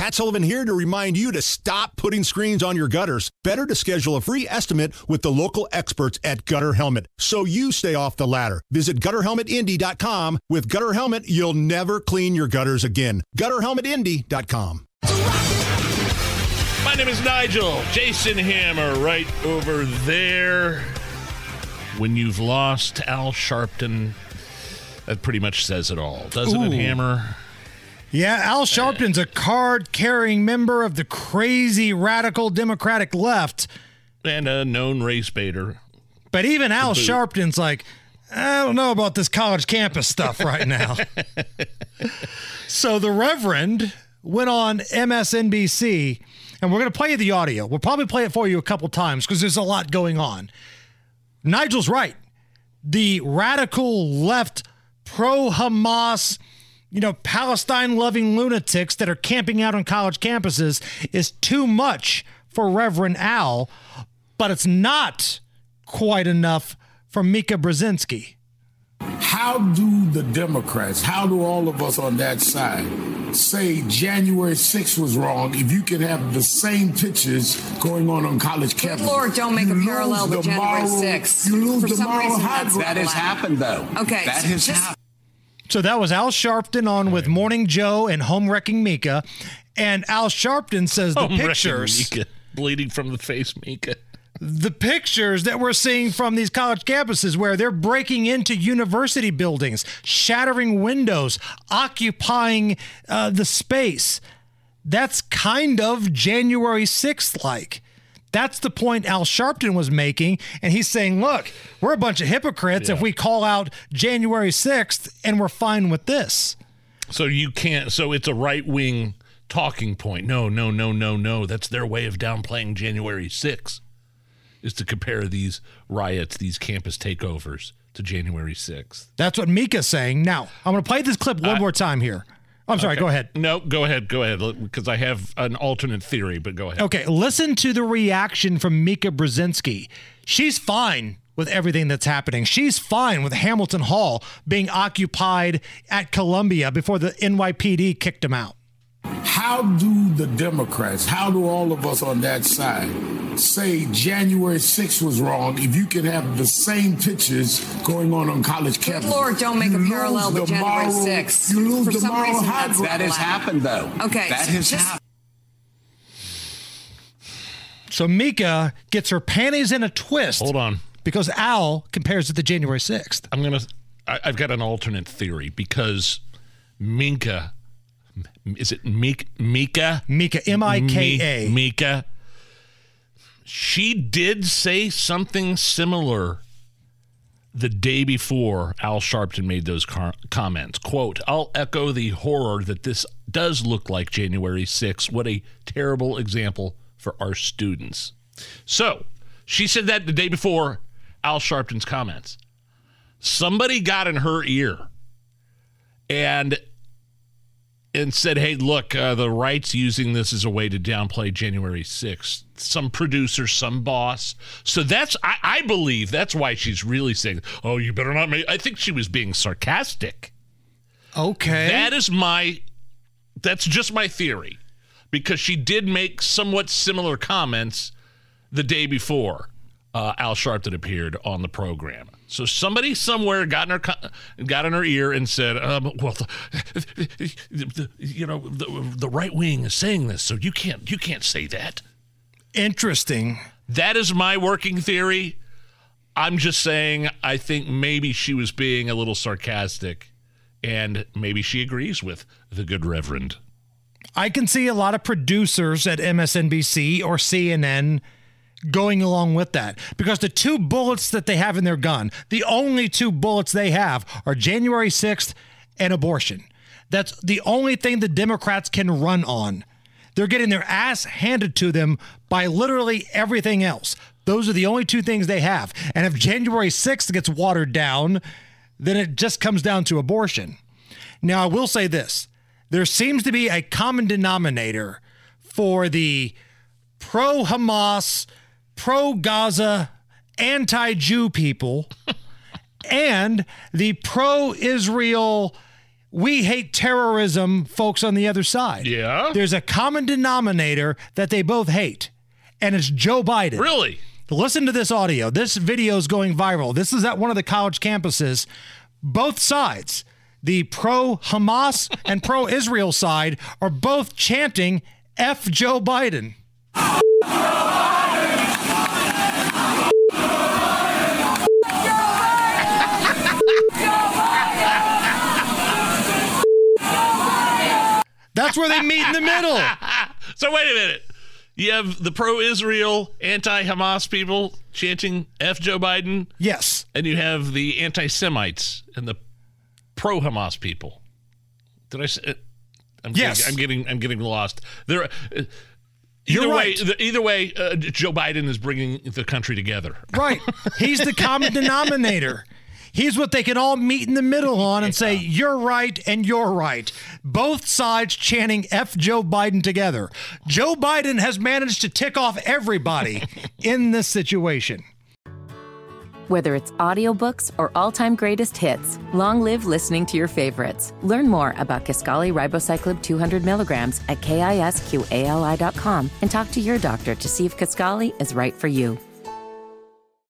Matt Sullivan here to remind you to stop putting screens on your gutters. Better to schedule a free estimate with the local experts at Gutter Helmet so you stay off the ladder. Visit GutterHelmetIndy.com. With Gutter Helmet, you'll never clean your gutters again. GutterHelmetIndy.com. My name is Nigel. Jason Hammer right over there. When you've lost Al Sharpton, that pretty much says it all, doesn't it, Hammer? Yeah, Al Sharpton's a card-carrying member of the crazy radical Democratic left. And a known race baiter. But even Al Sharpton's like, I don't know about this college campus stuff right now. So the Reverend went on MSNBC, and we're going to play you the audio. We'll probably play it for you a couple times because there's a lot going on. Nigel's right. The radical left, pro-Hamas, Palestine-loving lunatics that are camping out on college campuses is too much for Reverend Al, but it's not quite enough for Mika Brzezinski. How do the Democrats, how do all of us on that side say January 6th was wrong if you can have the same pictures going on college campuses? Good Lord, don't make a parallel with January 6th. You lose For the some moral reason, high ground. That has happened, though. Okay. That has happened. So that was Al Sharpton on with Morning Joe and Home Wrecking Mika. And Al Sharpton says the pictures... Mika, bleeding from the face, Mika. The pictures that we're seeing from these college campuses where they're breaking into university buildings, shattering windows, occupying the space. That's kind of January 6th like. That's the point Al Sharpton was making. And he's saying, look, we're a bunch of hypocrites if we call out January 6th and we're fine with this. So you can't, so it's a right-wing talking point. No. That's their way of downplaying January 6th. Is to compare these riots, these campus takeovers to January 6th. That's what Mika's saying. Now, I'm going to play this clip one more time here. I'm sorry, go ahead. No, go ahead, because I have an alternate theory, but go ahead. Okay, listen to the reaction from Mika Brzezinski. She's fine with everything that's happening. She's fine with Hamilton Hall being occupied at Columbia before the NYPD kicked him out. How do the Democrats, how do all of us on that side say January 6th was wrong if you can have the same pictures going on college campuses? Good Lord, don't make a parallel with January 6th. You lose For the some moral reason, high that's ground. That has happened, though. Okay. That has happened. So Mika gets her panties in a twist. Hold on. Because Al compares it to January 6th. I've got an alternate theory because Mika, is it Mika? Mika, M-I-K-A. Mika. She did say something similar the day before Al Sharpton made those comments. Quote, I'll echo the horror that this does look like January 6th. What a terrible example for our students. So she said that the day before Al Sharpton's comments. Somebody got in her ear and said, hey, look, the right's using this as a way to downplay January 6th. Some producer, some boss. So that's, I believe that's why she's really saying, oh, you better not make, I think she was being sarcastic. Okay. That's just my theory. Because she did make somewhat similar comments the day before Al Sharpton appeared on the program. So somebody somewhere got in her ear and said, "Well, the right wing is saying this, so you can't say that." Interesting. That is my working theory. I'm just saying I think maybe she was being a little sarcastic, and maybe she agrees with the good Reverend. I can see a lot of producers at MSNBC or CNN going along with that because the two bullets that they have in their gun, the only two bullets they have are January 6th and abortion. That's the only thing the Democrats can run on. They're getting their ass handed to them by literally everything else. Those are the only two things they have. And if January 6th gets watered down, then it just comes down to abortion. Now, I will say this. There seems to be a common denominator for the pro-Hamas, pro-Gaza, anti-Jew people and the pro-Israel we hate terrorism folks on the other side. Yeah? There's a common denominator that they both hate, and it's Joe Biden. Really? Listen to this audio. This video is going viral. This is at one of the college campuses. Both sides, the pro-Hamas and pro-Israel side, are both chanting F Joe Biden. That's where they meet in the middle. So wait a minute. You have the pro-Israel, anti-Hamas people chanting F Joe Biden. Yes. And you have the anti-Semites and the pro-Hamas people. Did I say? Yes. I'm getting lost. Either You're way, right. Either way, Joe Biden is bringing the country together. Right. He's the common denominator. He's what they can all meet in the middle on and say, you're right and you're right. Both sides chanting F Joe Biden together. Joe Biden has managed to tick off everybody in this situation. Whether it's audiobooks or all-time greatest hits, long live listening to your favorites. Learn more about Kisqali Ribociclib 200 milligrams at KISQALI.com and talk to your doctor to see if Kisqali is right for you.